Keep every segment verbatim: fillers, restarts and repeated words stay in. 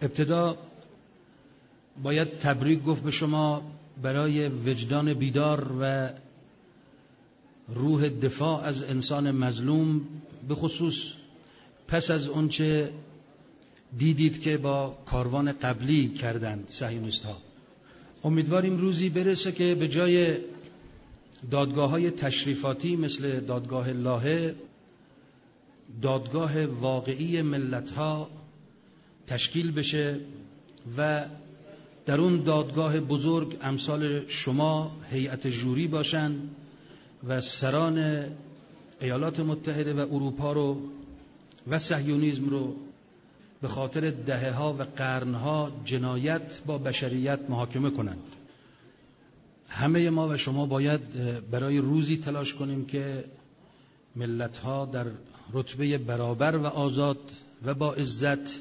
ابتدا باید تبریک گفت به شما برای وجدان بیدار و روح دفاع از انسان مظلوم، به خصوص پس از اونچه دیدید که با کاروان قبلی کردند صهیونیست ها. امیدواریم روزی برسه که به جای دادگاه های تشریفاتی مثل دادگاه لاهه، دادگاه واقعی ملت ها تشکیل بشه و در اون دادگاه بزرگ امثال شما هیئت جوری باشن و سران ایالات متحده و اروپا رو و صهیونیسم رو به خاطر دهه‌ها و قرنها جنایت با بشریت محاکمه کنند. همه ما و شما باید برای روزی تلاش کنیم که ملت‌ها در رتبه برابر و آزاد و با عزت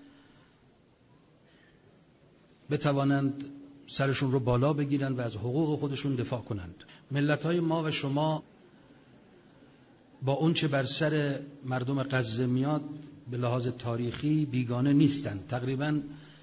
بتوانند سرشون رو بالا بگیرند و از حقوق خودشون دفاع کنند. ملت‌های ما و شما با اون چه بر سر مردم غزه میاد به لحاظ تاریخی بیگانه نیستند. تقریباً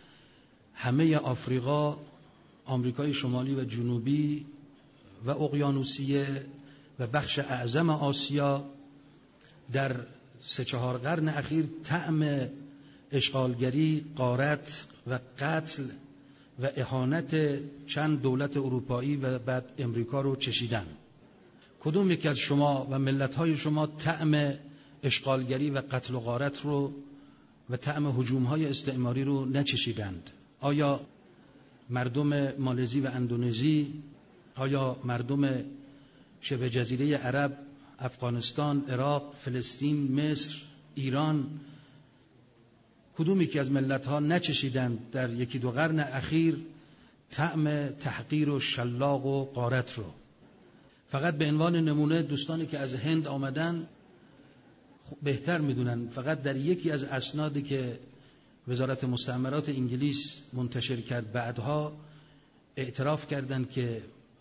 همه آفریقا، آمریکای شمالی و جنوبی و اقیانوسیه و بخش اعظم آسیا در سه چهار قرن اخیر طعم اشغالگری، غارت و قتل و اهانت چند دولت اروپایی و بعد امریکا رو چشیدن. کدوم یک از شما و ملت‌های شما طعم اشغالگری و قتل و غارت رو و طعم هجوم‌های استعماری رو نچشیدند؟ آیا مردم مالزی و اندونزی، آیا مردم شبه جزیره عرب، افغانستان، عراق، فلسطین، مصر، ایران، کدوم یکی از ملت‌ها نچشیدند در یکی دو قرن اخیر طعم تحقیر و شلاق و غارت رو؟ فقط به عنوان نمونه دوستانی که از هند آمدن بهتر میدونن، فقط در یکی از اسنادی که وزارت مستعمرات انگلیس منتشر کرد بعدها اعتراف کردند که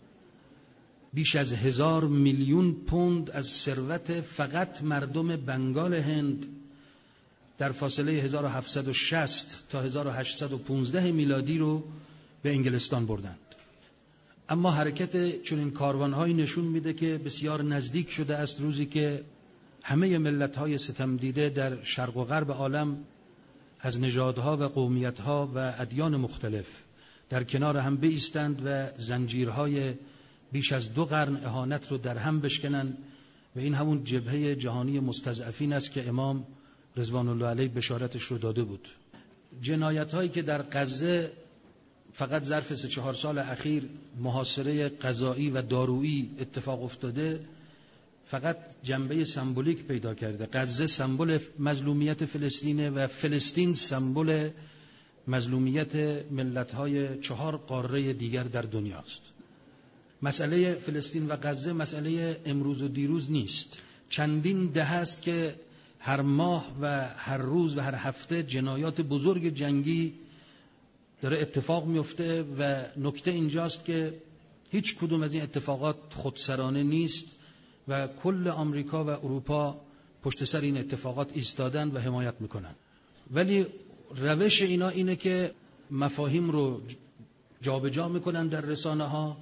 بیش از هزار میلیون پوند از ثروت فقط مردم بنگال هند در فاصله هزار و هفتصد و شصت تا هزار و هشتصد و پانزده میلادی رو به انگلستان بردند. اما حرکت چنین کاروان‌هایی نشون میده که بسیار نزدیک شده است روزی که همه ملت‌های ستم دیده در شرق و غرب عالم از نژادها و قومیت‌ها و ادیان مختلف در کنار هم بایستند و زنجیرهای بیش از دو قرن اهانت رو در هم بشکنند و این همون جبهه جهانی مستضعفین است که امام رضوان الله علیه بشارتش رو داده بود. جنایت‌هایی که در غزه فقط ظرف سه چهار سال اخیر محاصره غذایی و دارویی اتفاق افتاده فقط جنبه سمبولیک پیدا کرده. غزه سمبل مظلومیت فلسطینه و فلسطین سمبل مظلومیت ملت‌های چهار قاره دیگر در دنیاست. مسئله فلسطین و غزه مسئله امروز و دیروز نیست. چندین دهه است که هر ماه و هر روز و هر هفته جنایات بزرگ جنگی داره اتفاق میفته و نکته اینجاست که هیچ کدوم از این اتفاقات خودسرانه نیست و کل آمریکا و اروپا پشت سر این اتفاقات ایستادن و حمایت میکنن. ولی روش اینا اینه که مفاهیم رو جابجا میکنن در رسانه ها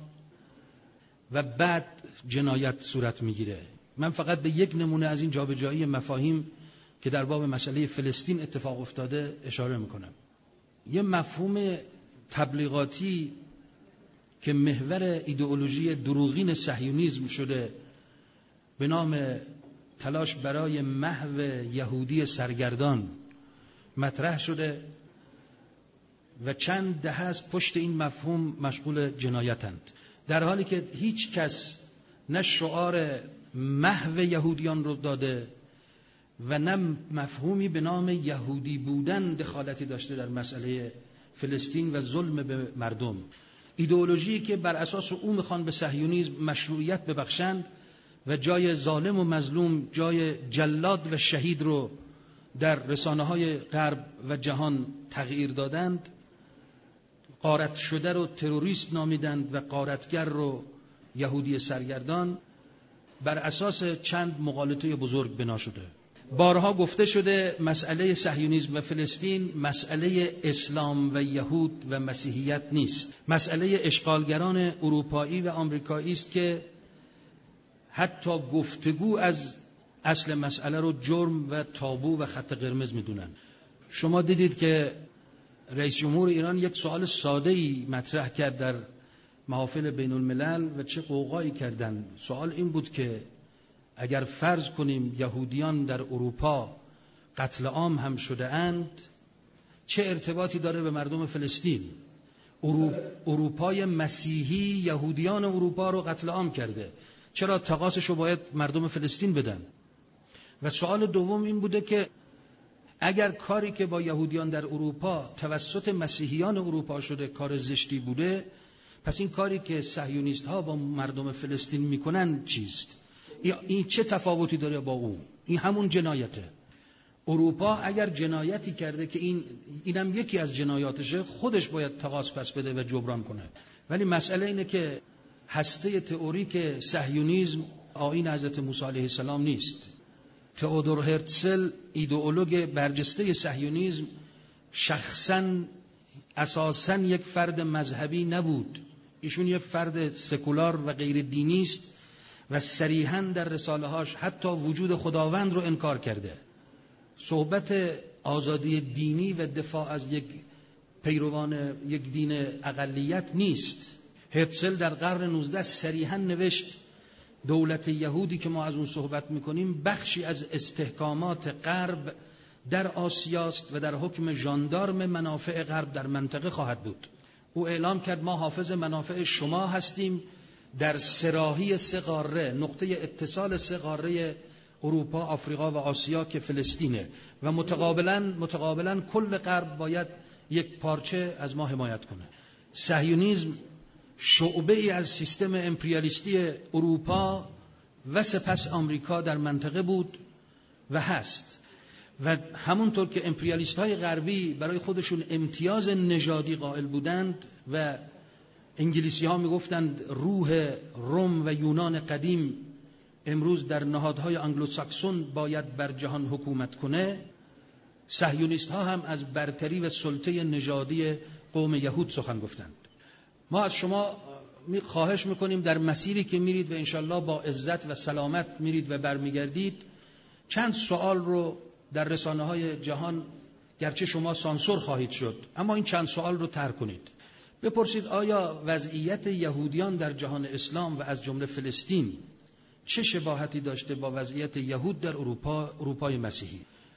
و بعد جنایت صورت میگیره. من فقط به یک نمونه از این جابجایی مفاهیم که در باب مسئله فلسطین اتفاق افتاده اشاره میکنم. یه مفهوم تبلیغاتی که محور ایدئولوژی دروغین صهیونیسم شده به نام تلاش برای محو یهودی سرگردان مطرح شده و چند دهه است پشت این مفهوم مشغول جنایتند، در حالی که هیچ کس نه شعار محو یهودیان رو داده و نه مفهومی به نام یهودی بودن دخالتی داشته در مسئله فلسطین و ظلم به مردم. ایدئولوژی که بر اساس او میخوان به صهیونیسم مشروعیت ببخشند و جای ظالم و مظلوم، جای جلاد و شهید رو در رسانه‌های غرب و جهان تغییر دادند. غارت شده رو تروریست نامیدند و غارتگر رو یهودی سرگردان بر اساس چند مغالطه بزرگ بنا شده. بارها گفته شده مسئله صهیونیسم و فلسطین مسئله اسلام و یهود و مسیحیت نیست. مسئله اشغالگران اروپایی و آمریکایی است که حتی گفتگو از اصل مسئله رو جرم و تابو و خط قرمز میدونن. شما دیدید که رئیس جمهور ایران یک سوال ساده‌ای مطرح کرد در محافل بین الملل و چه قوقایی کردن. سوال این بود که اگر فرض کنیم یهودیان در اروپا قتل عام هم شده اند، چه ارتباطی داره به مردم فلسطین؟ اروپای مسیحی یهودیان اروپا رو قتل عام کرده، چرا تقاصش رو باید مردم فلسطین بدن؟ و سوال دوم این بوده که اگر کاری که با یهودیان در اروپا توسط مسیحیان اروپا شده کار زشتی بوده، پس این کاری که صهیونیست ها با مردم فلسطین میکنن چیست؟ این چه تفاوتی داره با اون؟ این همون جنایته. اروپا اگر جنایتی کرده که این اینم یکی از جنایاتشه، خودش باید تقاص پس بده و جبران کنه. ولی مسئله اینه که هسته تئوریک صهیونیسم آیین حضرت موسی علیه السلام نیست. تئودور هرتزل ایدئولوگ برجسته صهیونیسم شخصاً اساساً یک فرد مذهبی نبود. ایشون یک فرد سکولار و غیر دینی است و صریحاً در رساله‌هاش حتی وجود خداوند رو انکار کرده. صحبت آزادی دینی و دفاع از یک پیروان یک دین اقلیت نیست. هرتزل در قرن نوزدهم صریحاً نوشت دولت یهودی که ما از اون صحبت میکنیم بخشی از استحکامات غرب در آسیاست و در حکم ژاندارم منافع غرب در منطقه خواهد بود. او اعلام کرد ما حافظ منافع شما هستیم در سراحی سه قاره، نقطه اتصال سه قاره اروپا، آفریقا و آسیا که فلسطینه و متقابلا متقابلا کل غرب باید یک پارچه از ما حمایت کنه. صهیونیسم شعبه ای از سیستم امپریالیستی اروپا و سپس آمریکا در منطقه بود و هست. و همونطور که امپریالیست های غربی برای خودشون امتیاز نژادی قائل بودند و انگلیسی ها میگفتند روح روم و یونان قدیم امروز در نهادهای انگلوساکسون باید بر جهان حکومت کنه، صهیونیست ها هم از برتری و سلطه نژادی قوم یهود سخن گفتند. ما از شما خواهش میکنیم در مسیری که میرید و انشالله با عزت و سلامت میرید و برمیگردید، چند سوال رو در رسانه های جهان گرچه شما سانسور خواهید شد اما این چند سوال رو طرح کنید. بپرسید آیا وضعیت یهودیان در جهان اسلام و از جمله فلسطین چه شباهتی داشته با وضعیت یهود در اروپا، اروپای مسیحی؟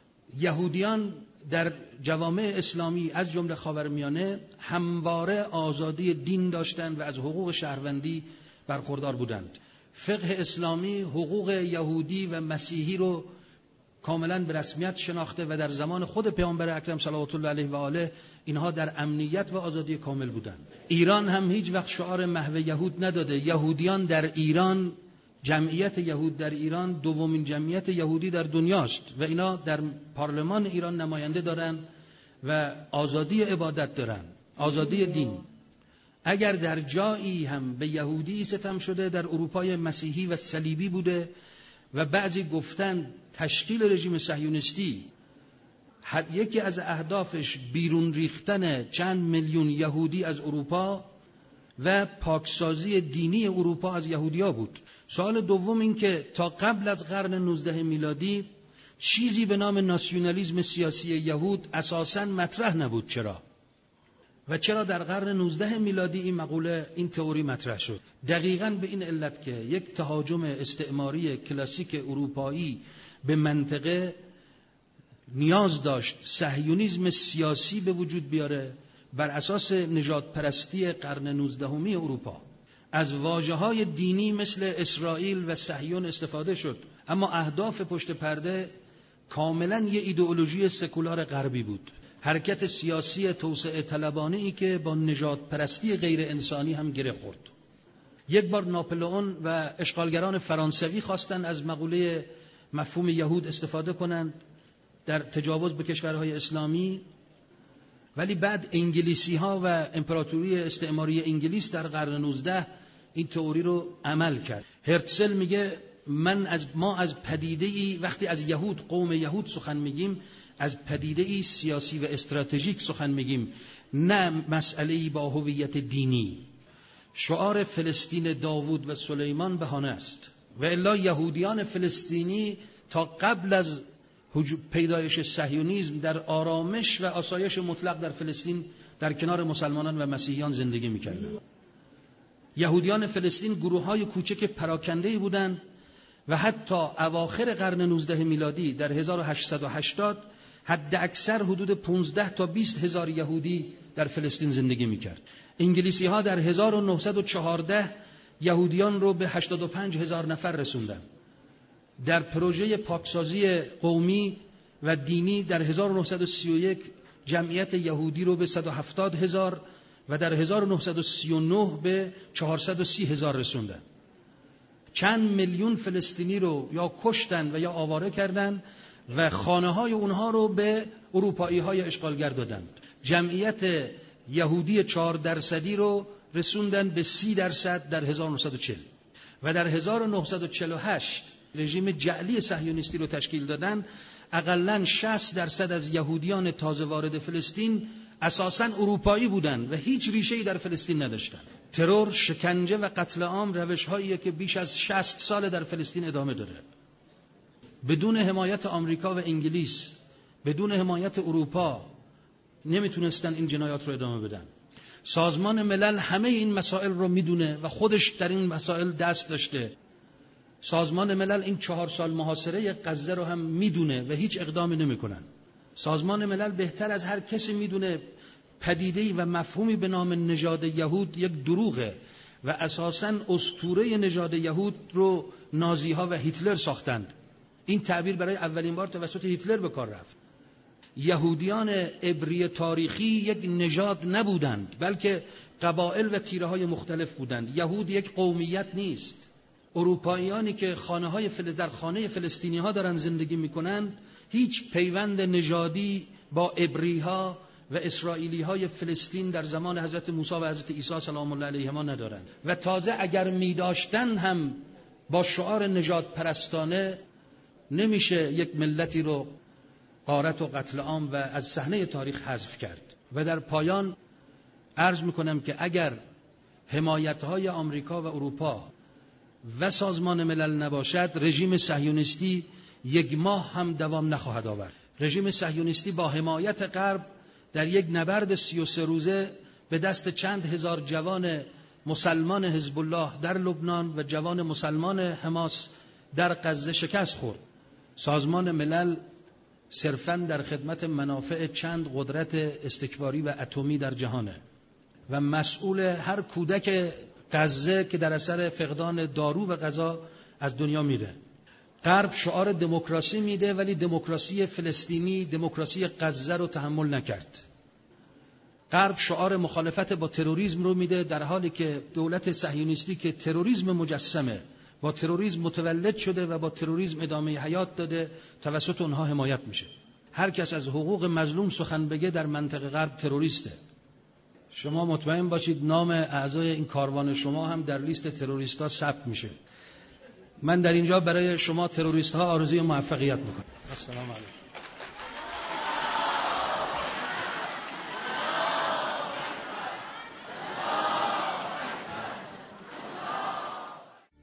یهودیان در جوامع اسلامی از جمله خاورمیانه همواره آزادی دین داشتند و از حقوق شهروندی برخوردار بودند. فقه اسلامی حقوق یهودی و مسیحی رو کاملا به رسمیت شناخته و در زمان خود پیامبر اکرم صلوات الله علیه و آله اینها در امنیت و آزادی کامل بودند. ایران هم هیچ وقت شعار محو یهود نداده. یهودیان در ایران، جمعیت یهود در ایران دومین جمعیت یهودی در دنیاست و اینا در پارلمان ایران نماینده دارن و آزادی عبادت دارن، آزادی دین. اگر در جایی هم به یهودی ستم شده در اروپای مسیحی و صلیبی بوده و بعضی گفتن تشکیل رژیم صهیونیستی یکی از اهدافش بیرون ریختن چند میلیون یهودی از اروپا و پاکسازی دینی اروپا از یهودیا بود. سوال دوم این که تا قبل از قرن نوزدهم میلادی چیزی به نام ناسیونالیسم سیاسی یهود اساساً مطرح نبود. چرا؟ و چرا در قرن نوزدهم میلادی این مقوله، این تئوری مطرح شد؟ دقیقاً به این علت که یک تهاجم استعماری کلاسیک اروپایی به منطقه نیاز داشت صهیونیسم سیاسی به وجود بیاره بر اساس نژاد پرستی قرن نوزدهمی اروپا. از واژه‌های دینی مثل اسرائیل و صهیون استفاده شد، اما اهداف پشت پرده کاملاً یه ایدئولوژی سکولار غربی بود. حرکت سیاسی توسعه طلبانه‌ای که با نژاد پرستی غیر انسانی هم گره خورد. یک بار ناپلئون و اشغالگران فرانسوی خواستند از مقوله مفهوم یهود استفاده کنند در تجاوز به کشورهای اسلامی، ولی بعد انگلیسی ها و امپراتوری استعماری انگلیس در قرن نوزدهم این تئوری رو عمل کرد. هرتزل میگه من از ما از پدیده‌ای وقتی از یهود، قوم یهود سخن میگیم، از پدیده‌ای سیاسی و استراتژیک سخن میگیم، نه مسئله‌ای با هویت دینی. شعار فلسطین داوود و سلیمان بهانه است و الا یهودیان فلسطینی تا قبل از پیدایش صهیونیسم در آرامش و آسایش مطلق در فلسطین در کنار مسلمانان و مسیحیان زندگی می‌کردند. یهودیان فلسطین گروه‌های کوچک پراکنده‌ای بودند و حتی اواخر قرن نوزدهم میلادی در هزار و هشتصد و هشتاد حد اکثر حدود پانزده تا بیست هزار یهودی در فلسطین زندگی می‌کرد. انگلیسی‌ها در هزار و نهصد و چهارده یهودیان رو به هشتاد و پنج هزار نفر رسوندند. در پروژه پاکسازی قومی و دینی در هزار و نهصد و سی و یک جمعیت یهودی رو به صد و هفتاد هزار و در هزار و نهصد و سی و نه به چهارصد و سی هزار رسوندند. چند میلیون فلسطینی رو یا کشتن و یا آواره کردند و خانه‌های اونها رو به اروپایی‌های اشغالگر دادند. جمعیت یهودی چهار درصدی رو رسوندن به سی درصد در هزار و نهصد و چهل و در هزار و نهصد و چهل و هشت رژیم جعلی صهیونیستی رو تشکیل دادن. اقلاً شصت درصد از یهودیان تازه وارد فلسطین اساساً اروپایی بودند و هیچ ریشه‌ای در فلسطین نداشتند. ترور، شکنجه و قتل عام روش‌هایی که بیش از شصت سال در فلسطین ادامه داره. بدون حمایت آمریکا و انگلیس، بدون حمایت اروپا نمیتونستن این جنایات رو ادامه بدن. سازمان ملل همه این مسائل رو میدونه و خودش در این مسائل دست داشته. سازمان ملل این چهار سال محاصره غزه رو هم میدونه و هیچ اقدامی نمیکنن. سازمان ملل بهتر از هر کسی میدونه پدیده‌ای و مفهومی به نام نژاد یهود یک دروغه و اساساً اسطوره نژاد یهود رو نازی‌ها و هیتلر ساختند. این تعبیر برای اولین بار توسط هیتلر به کار رفت. یهودیان عبری تاریخی یک نژاد نبودند، بلکه قبایل و تیره‌های مختلف بودند. یهود یک قومیت نیست. اروپاییانی که خانه‌های فل... در خانه فلسطینی‌ها دارن زندگی می‌کنند هیچ پیوند نژادی با عبری‌ها و اسرائیلی‌های فلسطین در زمان حضرت موسی و حضرت عیسی سلام الله علیهما ندارند و تازه اگر می‌داشتن هم با شعار نژاد پرستانه نمیشه یک ملتی رو غارت و قتل عام و از صحنه تاریخ حذف کرد. و در پایان عرض می‌کنم که اگر حمایت‌های آمریکا و اروپا و سازمان ملل نباشد، رژیم صهیونیستی یک ماه هم دوام نخواهد آورد. رژیم صهیونیستی با حمایت غرب در یک نبرد سی و سه روزه به دست چند هزار جوان مسلمان حزب الله در لبنان و جوان مسلمان حماس در غزه شکست خورد. سازمان ملل صرفاً در خدمت منافع چند قدرت استکباری و اتمی در جهانه و مسئول هر کودک غزه که در اثر فقدان دارو و غذا از دنیا میره. غرب شعار دموکراسی میده ولی دموکراسی فلسطینی، دموکراسی غزه رو تحمل نکرد. غرب شعار مخالفت با تروریسم رو میده در حالی که دولت صهیونیستی که تروریسم مجسمه با تروریسم متولد شده و با تروریسم ادامه حیات داده توسط اونها حمایت میشه. هر کس از حقوق مظلوم سخن بگه در منطقه غرب تروریسته. شما مطمئن باشید نام اعضای این کاروان شما هم در لیست تروریستا ثبت میشه. من در اینجا برای شما تروریست‌ها آرزوی موفقیت میکنم. السلام علیکم.